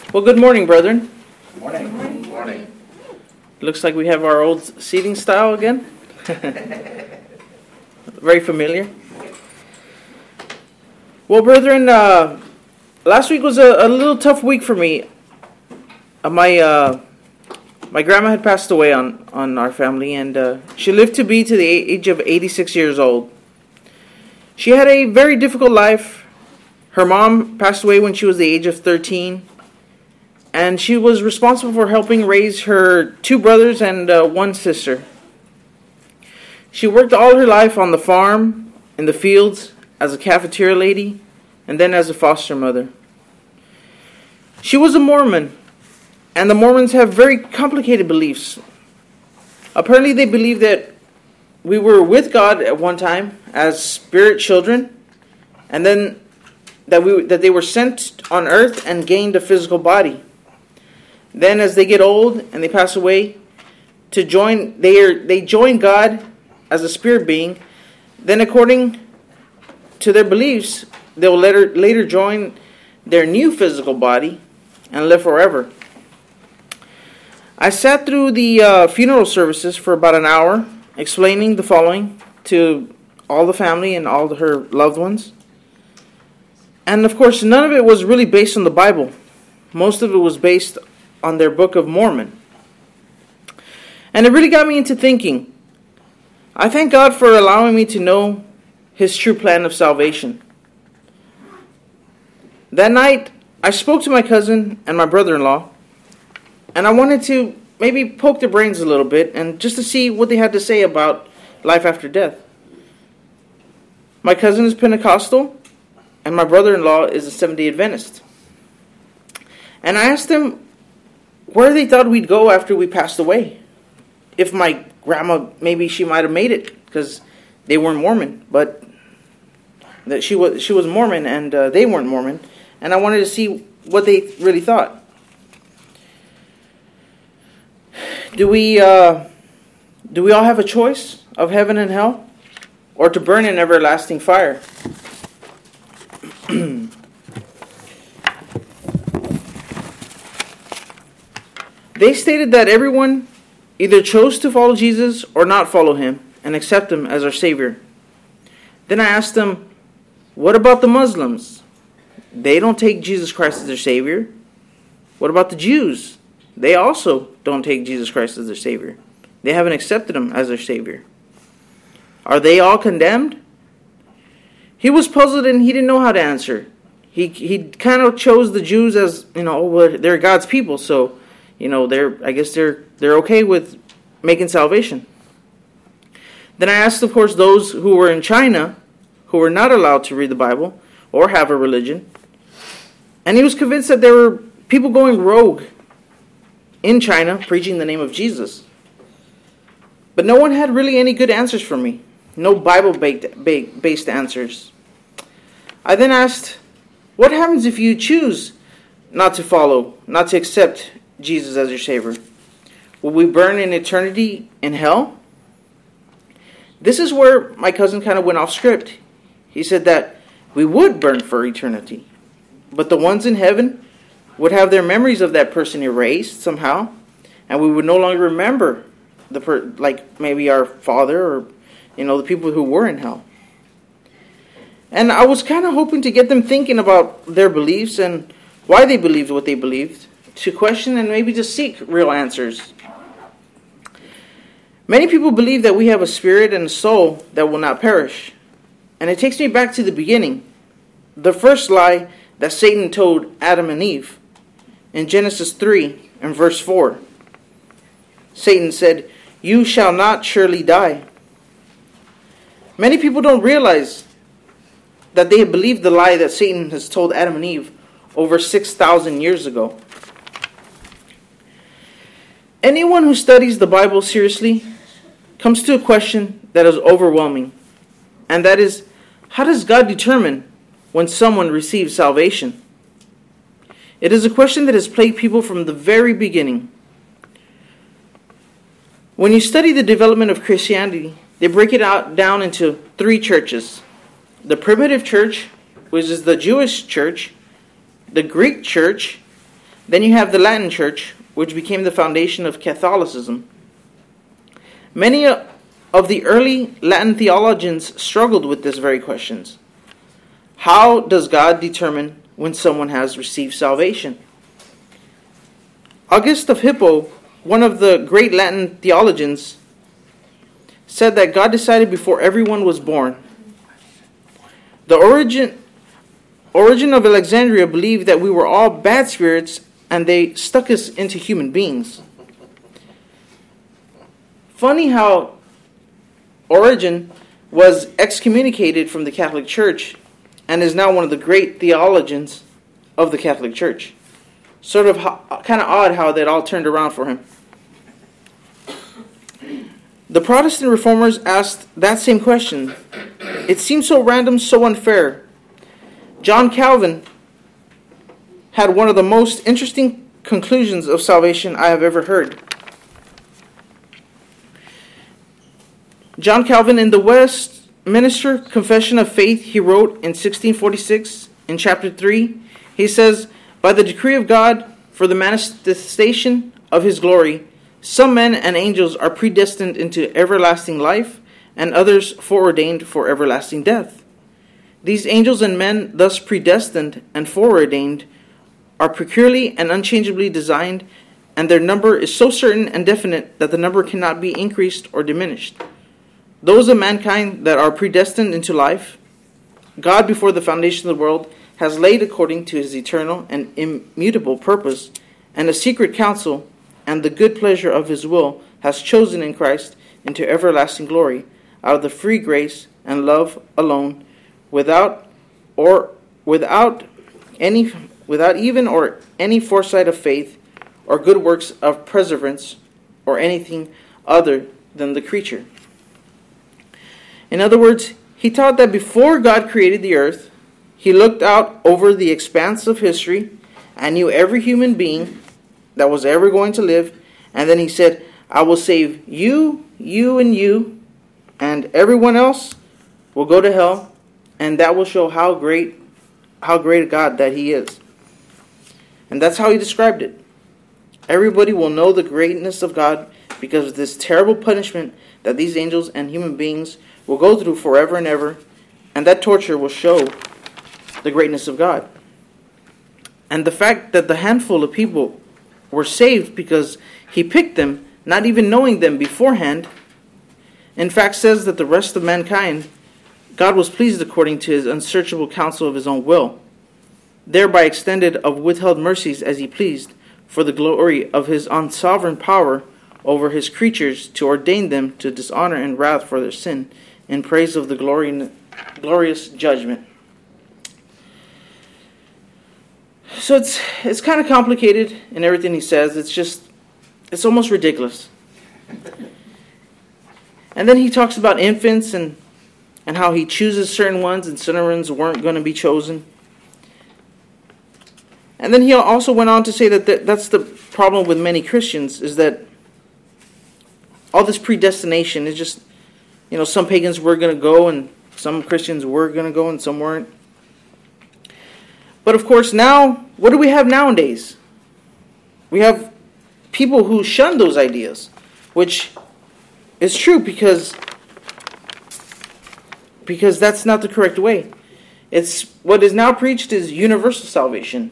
Well, good morning, brethren. Morning. Morning. Looks like we have our old seating style again. Very familiar. Well, brethren, last week was a little tough week for me. My grandma had passed away on our family, and she lived to be to the age of 86 years old. She had a very difficult life. Her mom passed away when she was the age of 13. And she was responsible for helping raise her two brothers and one sister. She worked all her life on the farm, in the fields, as a cafeteria lady, and then as a foster mother. She was a Mormon, and the Mormons have very complicated beliefs. Apparently they believe that we were with God at one time as spirit children, and then that they were sent on earth and gained a physical body. Then as they get old and they pass away, they join God as a spirit being. Then according to their beliefs, they will later join their new physical body and live forever. I sat through the funeral services for about an hour, explaining the following to all the family and all her loved ones. And of course, none of it was really based on the Bible. Most of it was based on their Book of Mormon. And it really got me into thinking. I thank God for allowing me to know His true plan of salvation. That night, I spoke to my cousin and my brother-in-law, and I wanted to maybe poke their brains a little bit and just to see what they had to say about life after death. My cousin is Pentecostal, and my brother-in-law is a Seventh-day Adventist. And I asked them where they thought we'd go after we passed away. If my grandma, maybe she might have made it, because they weren't Mormon, but that she was Mormon and they weren't Mormon, and I wanted to see what they really thought. Do we all have a choice of heaven and hell, or to burn in everlasting fire? They stated that everyone either chose to follow Jesus or not follow Him and accept Him as our Savior. Then I asked them, what about the Muslims? They don't take Jesus Christ as their Savior. What about the Jews? They also don't take Jesus Christ as their Savior. They haven't accepted Him as their Savior. Are they all condemned? He was puzzled and he didn't know how to answer. He kind of chose the Jews as, they're God's people, so they're okay with making salvation. Then I asked, of course, those who were in China, who were not allowed to read the Bible or have a religion. And he was convinced that there were people going rogue in China preaching the name of Jesus. But no one had really any good answers for me. No Bible-based answers. I then asked, what happens if you choose not to accept Jesus as your Savior? Will we burn in eternity in hell? This is where my cousin kind of went off script. He said that we would burn for eternity, but the ones in heaven would have their memories of that person erased somehow, and we would no longer remember like maybe our father or the people who were in hell. And I was kind of hoping to get them thinking about their beliefs and why they believed what they believed, to question and maybe just seek real answers. Many people believe that we have a spirit and a soul that will not perish. And it takes me back to the beginning. The first lie that Satan told Adam and Eve. In Genesis 3 and verse 4. Satan said, "You shall not surely die." Many people don't realize that they have believed the lie that Satan has told Adam and Eve over 6,000 years ago. Anyone who studies the Bible seriously comes to a question that is overwhelming, and that is, how does God determine when someone receives salvation? It is a question that has plagued people from the very beginning. When you study the development of Christianity, they break it down into three churches. The primitive church, which is the Jewish church, the Greek church, Then you have the Latin Church, which became the foundation of Catholicism. Many of the early Latin theologians struggled with this very questions. How does God determine when someone has received salvation? August of Hippo, one of the great Latin theologians, said that God decided before everyone was born. The Origin of Alexandria believed that we were all bad spirits and they stuck us into human beings. Funny how Origen was excommunicated from the Catholic Church and is now one of the great theologians of the Catholic Church. Sort of kind of odd how that all turned around for him. The Protestant reformers asked that same question. It seems so random, so unfair. John Calvin had one of the most interesting conclusions of salvation I have ever heard. John Calvin, in the Westminster Confession of Faith, he wrote in 1646, in chapter 3, he says, "By the decree of God, for the manifestation of his glory, some men and angels are predestined into everlasting life, and others foreordained for everlasting death. These angels and men, thus predestined and foreordained, are peculiarly and unchangeably designed, and their number is so certain and definite that the number cannot be increased or diminished. Those of mankind that are predestined into life, God before the foundation of the world has laid according to his eternal and immutable purpose, and a secret counsel, and the good pleasure of his will has chosen in Christ into everlasting glory, out of the free grace and love alone, without even or any foresight of faith, or good works of perseverance, or anything other than the creature." In other words, he taught that before God created the earth, he looked out over the expanse of history and knew every human being that was ever going to live, and then he said, "I will save you, you, and everyone else will go to hell, and that will show how great a God that he is." And that's how he described it. Everybody will know the greatness of God because of this terrible punishment that these angels and human beings will go through forever and ever, and that torture will show the greatness of God. And the fact that the handful of people were saved because he picked them, not even knowing them beforehand, in fact says that the rest of mankind, God was pleased according to his unsearchable counsel of his own will, thereby extended of withheld mercies as he pleased, for the glory of his unsovereign power over his creatures, to ordain them to dishonor and wrath for their sin, in praise of the glorious judgment. So it's kind of complicated in everything he says. It's almost ridiculous. And then he talks about infants and how he chooses certain ones and certain ones weren't going to be chosen. And then he also went on to say that that's the problem with many Christians, is that all this predestination is just, some pagans were going to go and some Christians were going to go and some weren't. But of course now, what do we have nowadays? We have people who shun those ideas, which is true because that's not the correct way. It's what is now preached is universal salvation.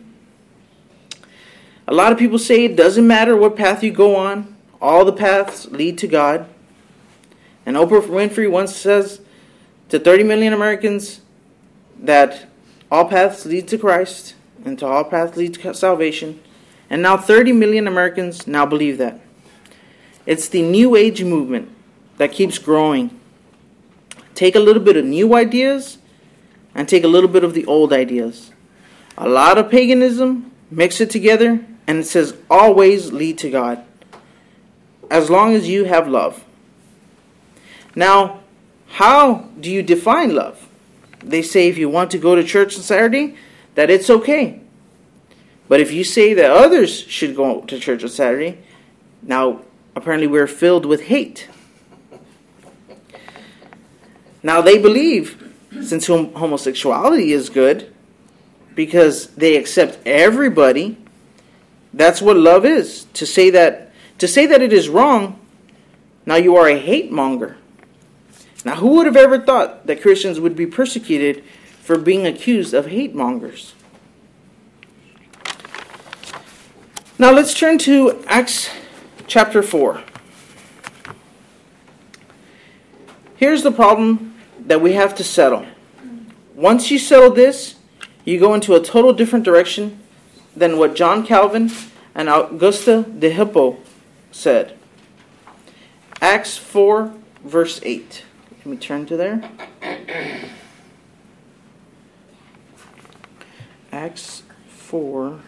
A lot of people say it doesn't matter what path you go on, all the paths lead to God. And Oprah Winfrey once says to 30 million Americans that all paths lead to Christ and to all paths lead to salvation. And now 30 million Americans now believe that. It's the New Age movement that keeps growing. Take a little bit of new ideas and take a little bit of the old ideas. A lot of paganism, mix it together, and it says always lead to God, as long as you have love. Now, how do you define love? They say if you want to go to church on Saturday, that it's okay. But if you say that others should go to church on Saturday, now apparently we're filled with hate. Now they believe, since homosexuality is good, because they accept everybody, That's what love is. To say that it is wrong, now you are a hate monger. Now, who would have ever thought that Christians would be persecuted for being accused of hate mongers? Now, let's turn to Acts chapter 4. Here's the problem that we have to settle. Once you settle this, you go into a total different direction than what John Calvin and Augusta de Hippo said. Acts 4, verse 8. Let me turn to there. Acts 4,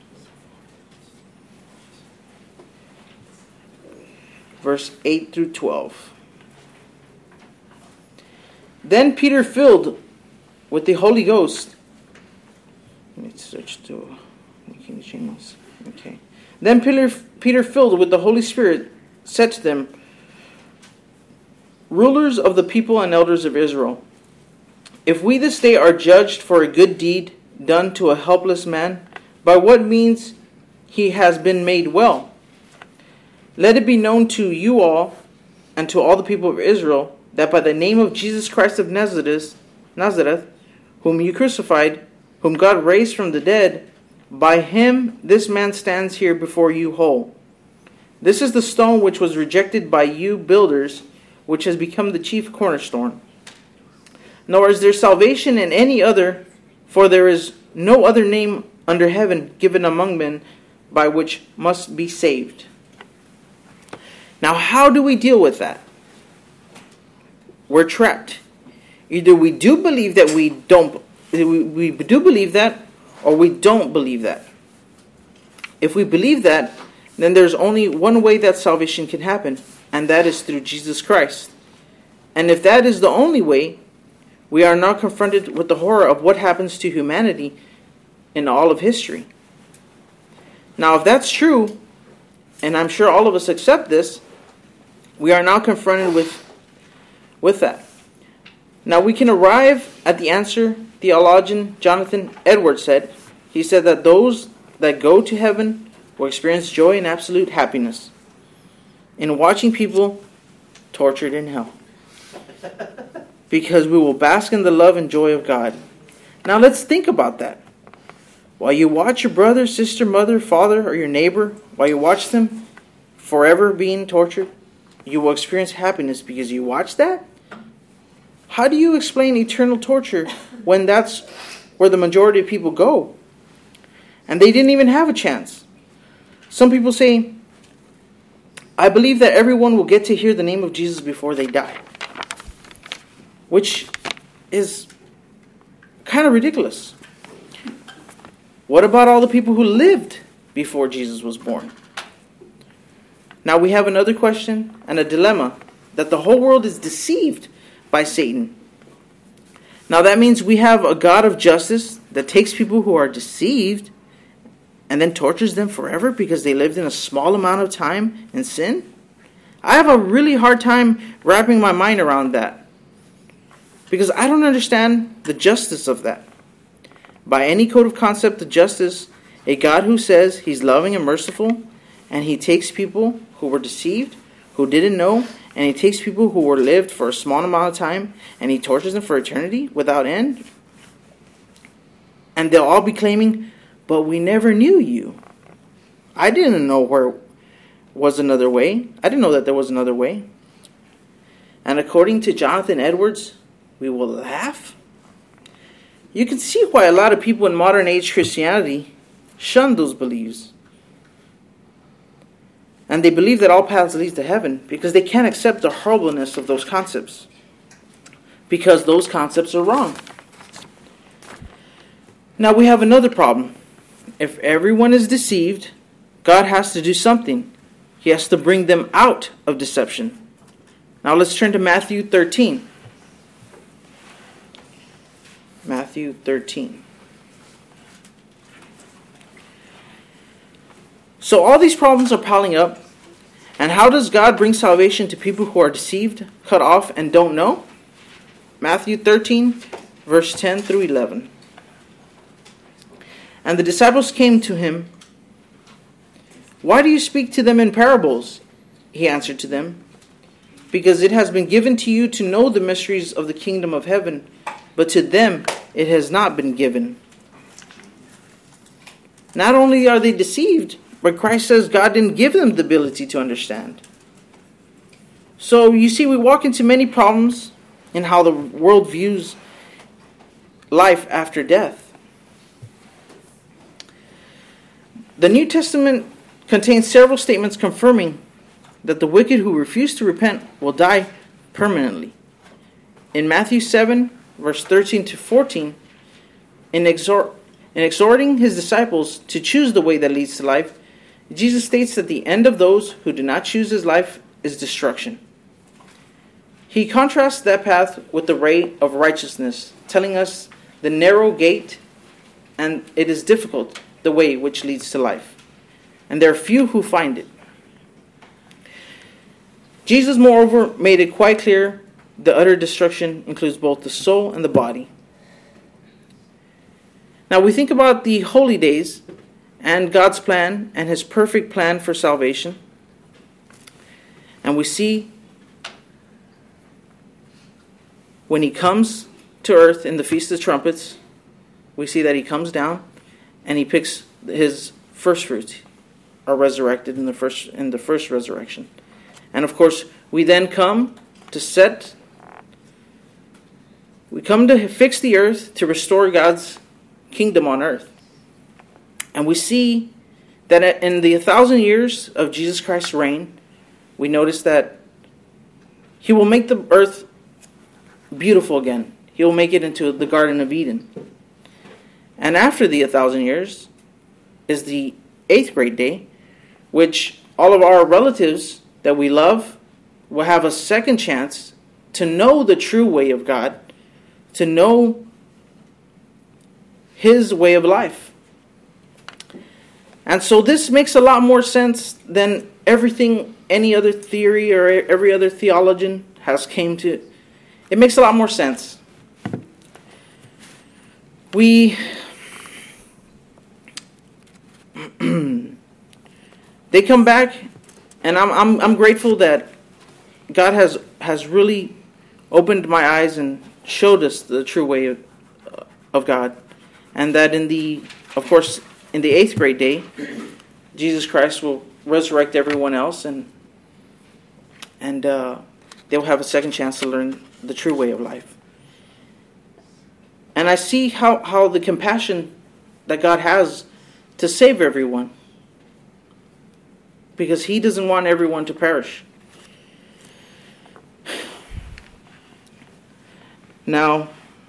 verse 8 through 12. Then Peter, filled with the Holy Ghost. Let me switch to King James. Okay. Then Peter, filled with the Holy Spirit, said to them, rulers of the people and elders of Israel, if we this day are judged for a good deed done to a helpless man, by what means he has been made well, let it be known to you all and to all the people of Israel that by the name of Jesus Christ of Nazareth, whom you crucified, whom God raised from the dead, by him this man stands here before you whole. This is the stone which was rejected by you builders, which has become the chief cornerstone. Nor is there salvation in any other, for there is no other name under heaven given among men by which must be saved. Now, how do we deal with that? We're trapped. Either we do believe that we do believe that, or we don't believe that. If we believe that, then there's only one way that salvation can happen, and that is through Jesus Christ. And if that is the only way, we are now confronted with the horror of what happens to humanity in all of history. Now, if that's true, and I'm sure all of us accept this, we are now confronted with that. Now, we can arrive at the answer theologian Jonathan Edwards said. He said that those that go to heaven will experience joy and absolute happiness in watching people tortured in hell, because we will bask in the love and joy of God. Now, let's think about that. While you watch your brother, sister, mother, father, or your neighbor, while you watch them forever being tortured, you will experience happiness because you watch that? How do you explain eternal torture when that's where the majority of people go? And they didn't even have a chance. Some people say, I believe that everyone will get to hear the name of Jesus before they die. Which is kind of ridiculous. What about all the people who lived before Jesus was born? Now we have another question and a dilemma, that the whole world is deceived by Satan. Now that means we have a God of justice that takes people who are deceived and then tortures them forever because they lived in a small amount of time in sin? I have a really hard time wrapping my mind around that, because I don't understand the justice of that. By any code of concept of justice, a God who says he's loving and merciful, and he takes people who were deceived, who didn't know, and he takes people who were lived for a small amount of time, and he tortures them for eternity without end. And they'll all be claiming, but we never knew you. I didn't know where was another way. I didn't know that there was another way. And according to Jonathan Edwards, we will laugh. You can see why a lot of people in modern age Christianity shun those beliefs. And they believe that all paths lead to heaven because they can't accept the horribleness of those concepts, because those concepts are wrong. Now we have another problem. If everyone is deceived, God has to do something. He has to bring them out of deception. Now let's turn to Matthew 13. Matthew 13. So all these problems are piling up. And how does God bring salvation to people who are deceived, cut off, and don't know? Matthew 13, verse 10 through 11. And the disciples came to him "Why do you speak to them in parables?" He answered to them, "Because it has been given to you to know the mysteries of the kingdom of heaven, but to them it has not been given." Not only are they deceived, but Christ says God didn't give them the ability to understand. So you see, we walk into many problems in how the world views life after death. The New Testament contains several statements confirming that the wicked who refuse to repent will die permanently. In Matthew 7, verse 13 to 14, in exhorting his disciples to choose the way that leads to life, Jesus states that the end of those who do not choose his life is destruction. He contrasts that path with the way of righteousness, telling us the narrow gate, and it is difficult, the way which leads to life, and there are few who find it. Jesus, moreover, made it quite clear the utter destruction includes both the soul and the body. Now we think about the holy days and God's plan and his perfect plan for salvation. And we see when he comes to earth in the Feast of Trumpets, we see that he comes down and he picks his first fruits are resurrected in the first resurrection. And of course, we then come to fix the earth to restore God's kingdom on earth. And we see that in the 1,000 years of Jesus Christ's reign, we notice that he will make the earth beautiful again. He will make it into the Garden of Eden. And after the 1,000 years is the 8th great day, which all of our relatives that we love will have a second chance to know the true way of God, to know his way of life. And so this makes a lot more sense than everything any other theory or every other theologian has came to. It makes a lot more sense. They come back, and I'm grateful that God has really opened my eyes and showed us the true way of God, and that in the 8th great day, Jesus Christ will resurrect everyone else, and they'll have a second chance to learn the true way of life. And I see how the compassion that God has to save everyone, because he doesn't want everyone to perish. Now,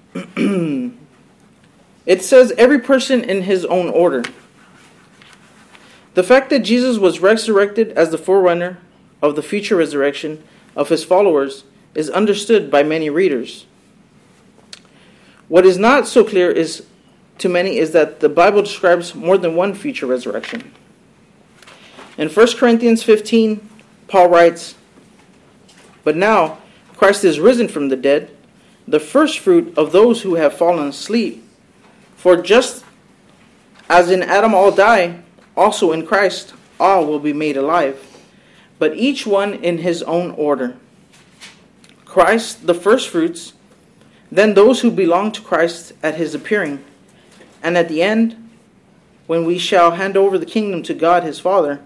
it says every person in his own order. The fact that Jesus was resurrected as the forerunner of the future resurrection of his followers is understood by many readers. What is not so clear to many is that the Bible describes more than one future resurrection. In 1 Corinthians 15, Paul writes, "But now Christ is risen from the dead, the first fruit of those who have fallen asleep. For just as in Adam all die, also in Christ all will be made alive, but each one in his own order. Christ the first fruits, then those who belong to Christ at his appearing, and at the end, when we shall hand over the kingdom to God his Father."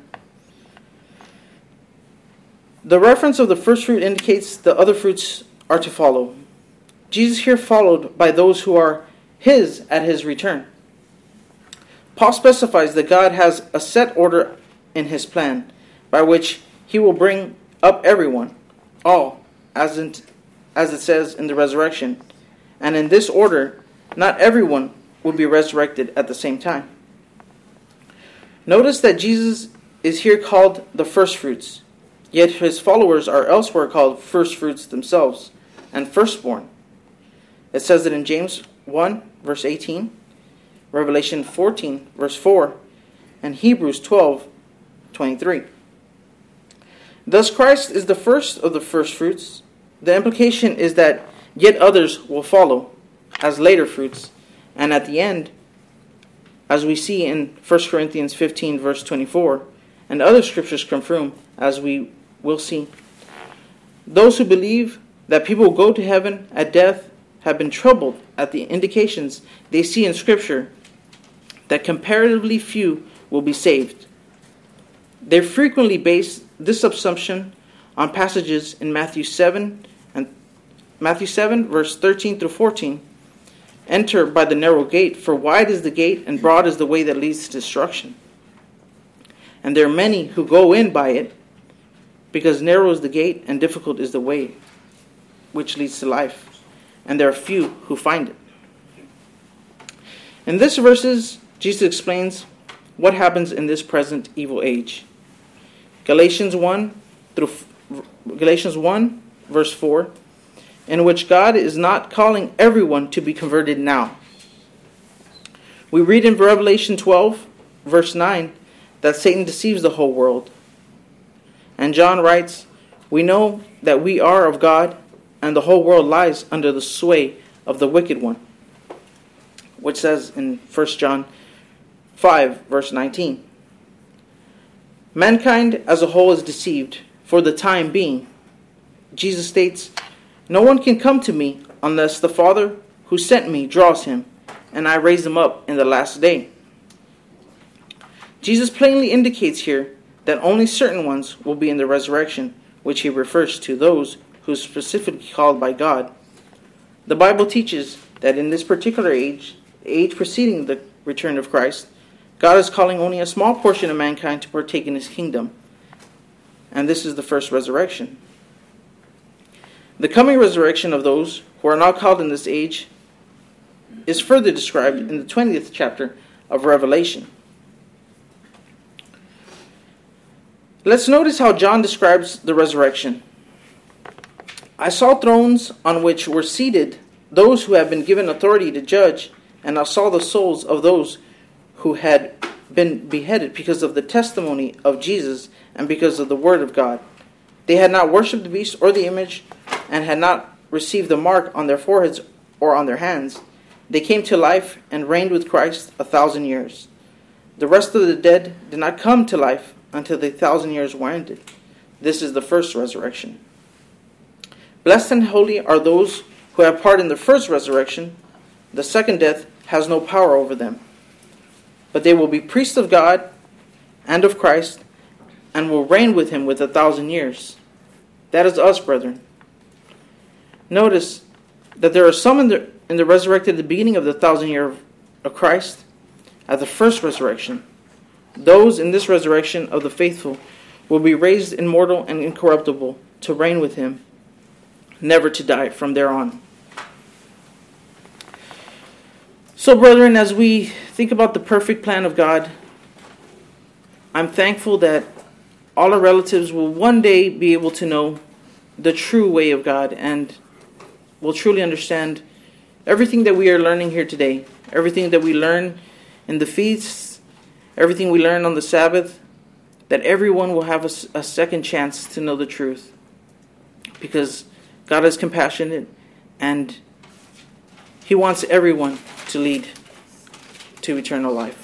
The reference of the first fruit indicates the other fruits are to follow. Jesus here followed by those who are his at his return. Paul specifies that God has a set order in his plan by which he will bring up everyone, all, as it says in the resurrection. And in this order, not everyone will be resurrected at the same time. Notice that Jesus is here called the first fruits, yet his followers are elsewhere called first fruits themselves and firstborn. It says it in James 1, verse 18, Revelation 14, verse 4, and Hebrews 12, 23. Thus Christ is the first of the first fruits. The implication is that yet others will follow as later fruits, and at the end, as we see in 1 Corinthians 15, verse 24, and other scriptures confirm, as we will see. Those who believe that people will go to heaven at death have been troubled at the indications they see in Scripture that comparatively few will be saved. They frequently base this assumption on passages in Matthew 7, verse 13 through 14. Enter by the narrow gate, for wide is the gate and broad is the way that leads to destruction. And there are many who go in by it, because narrow is the gate and difficult is the way which leads to life, and there are few who find it. In these verses, Jesus explains what happens in this present evil age. Galatians 1, verse 4, in which God is not calling everyone to be converted now. We read in Revelation 12, verse 9, that Satan deceives the whole world. And John writes, we know that we are of God, and the whole world lies under the sway of the wicked one. Which says in 1 John 5, verse 19. Mankind as a whole is deceived for the time being. Jesus states, no one can come to me unless the Father who sent me draws him, and I raise him up in the last day. Jesus plainly indicates here that only certain ones will be in the resurrection, which he refers to those who are specifically called by God. The Bible teaches that in this particular age, the age preceding the return of Christ, God is calling only a small portion of mankind to partake in his kingdom. And this is the first resurrection. The coming resurrection of those who are not called in this age is further described in the 20th chapter of Revelation. Let's notice how John describes the resurrection. I saw thrones on which were seated those who have been given authority to judge, and I saw the souls of those who had been beheaded because of the testimony of Jesus and because of the word of God. They had not worshipped the beast or the image, and had not received the mark on their foreheads or on their hands. They came to life and reigned with Christ 1,000 years. The rest of the dead did not come to life until the 1,000 years were ended. This is the first resurrection. Blessed and holy are those who have part in the first resurrection. The second death has no power over them. But they will be priests of God and of Christ, and will reign with him 1,000 years. That is us, brethren. Notice that there are some in the resurrected at the beginning of the 1,000 year of Christ, at the first resurrection. Those in this resurrection of the faithful will be raised immortal and incorruptible to reign with him, never to die from there on. So, brethren, as we think about the perfect plan of God, I'm thankful that all our relatives will one day be able to know the true way of God and will truly understand everything that we are learning here today, everything that we learn in the feasts, everything we learn on the Sabbath, that everyone will have a second chance to know the truth. Because God is compassionate and he wants everyone to lead to eternal life.